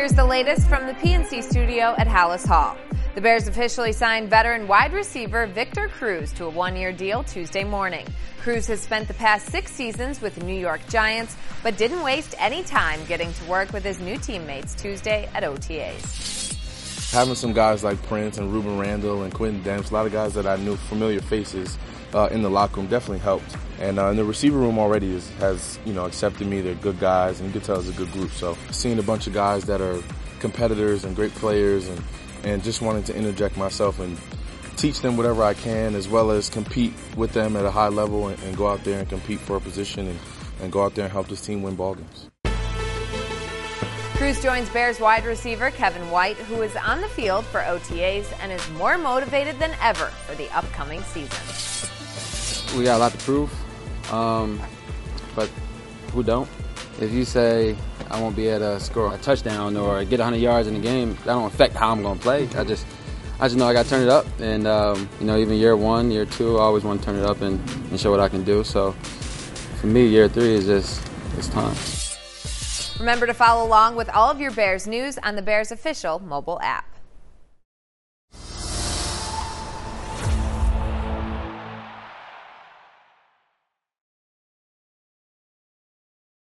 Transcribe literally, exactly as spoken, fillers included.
Here's the latest from the P N C studio at Halas Hall. The Bears officially signed veteran wide receiver Victor Cruz to a one-year deal Tuesday morning. Cruz has spent the past six seasons with the New York Giants, but didn't waste any time getting to work with his new teammates Tuesday at O T As. Having some guys like Prince and Ruben Randall and Quentin Demps, a lot of guys that I knew, familiar faces uh, in the locker room, definitely helped. And uh, in the receiver room already is, has, you know, accepted me. They're good guys, and you can tell it's a good group. So seeing a bunch of guys that are competitors and great players, and and just wanting to interject myself and teach them whatever I can, as well as compete with them at a high level and, and go out there and compete for a position and, and go out there and help this team win ball games. Cruz joins Bears wide receiver Kevin White, who is on the field for O T As and is more motivated than ever for the upcoming season. We got a lot to prove, um, but who don't? If you say I won't be able to score a touchdown or get one hundred yards in the game, that don't affect how I'm going to play. I just I just know I got to turn it up. And, um, you know, even year one, year two, I always want to turn it up and, and show what I can do. So for me, year three is just, it's time. Remember to follow along with all of your Bears news on the Bears official mobile app.